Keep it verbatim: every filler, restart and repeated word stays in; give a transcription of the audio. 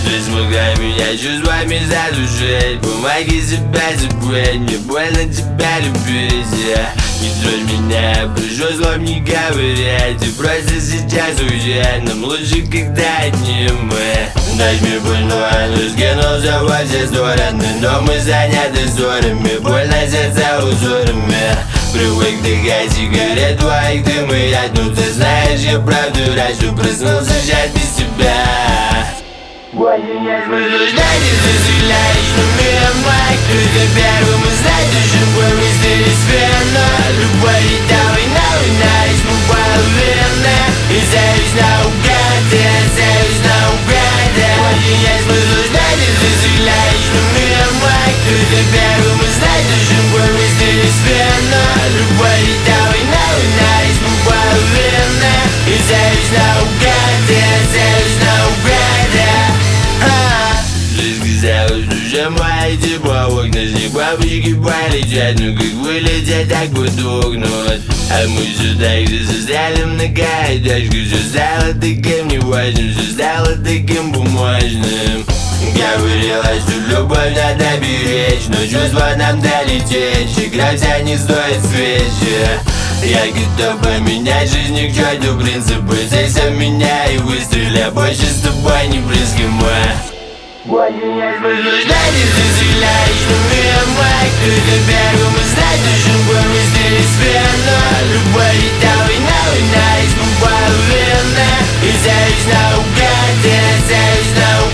Ты смогла меня чувствами задушить. Помоги себя забыть, мне больно тебя любить. Не трожь меня, прошу слов не говорить. Ты просто сейчас уезжай, нам лучше, когда одним мы. Ночь мне больно, но скинулся во все стороны. Но мы заняты ссорами, больно сердца узорами. Привык дыхать сигарет, твоих дым и я. Ну ты знаешь, я правду раньше проснулся сейчас без тебя. Заслуждайте, заселяешь, но меня мать. Только первым и знать, чем повезли сферно. Любовь и та война, война, есть мы половины. И зависть наугад, я зависть наугад. Заслуждайте, заселяешь, но меня мать. Только первым и знать, чем повезли сферно. Любовь и та война, война, есть мы половины. И зависть наугад, я зависть наугад. Душа моя тепла, в окна с них бабочки полетят. Ну как вылетят, так потухнут. А мы все так же застряли в многоэтажку. Все стало таким неважным, все стало таким бумажным. Говорила, что любовь надо беречь, но чувства нам долететь. Игра вся не стоит свечи. Я готов поменять жизнь к черту принципы. Сексом меня и выстрели, больше с тобой не близки мы. Заслуждайте, заселяешь, но меня мать. Только первым и знать, чем повезли сферно. Любовь и та война, война, есть мы половины. И зависть наугад, я зависть наугад.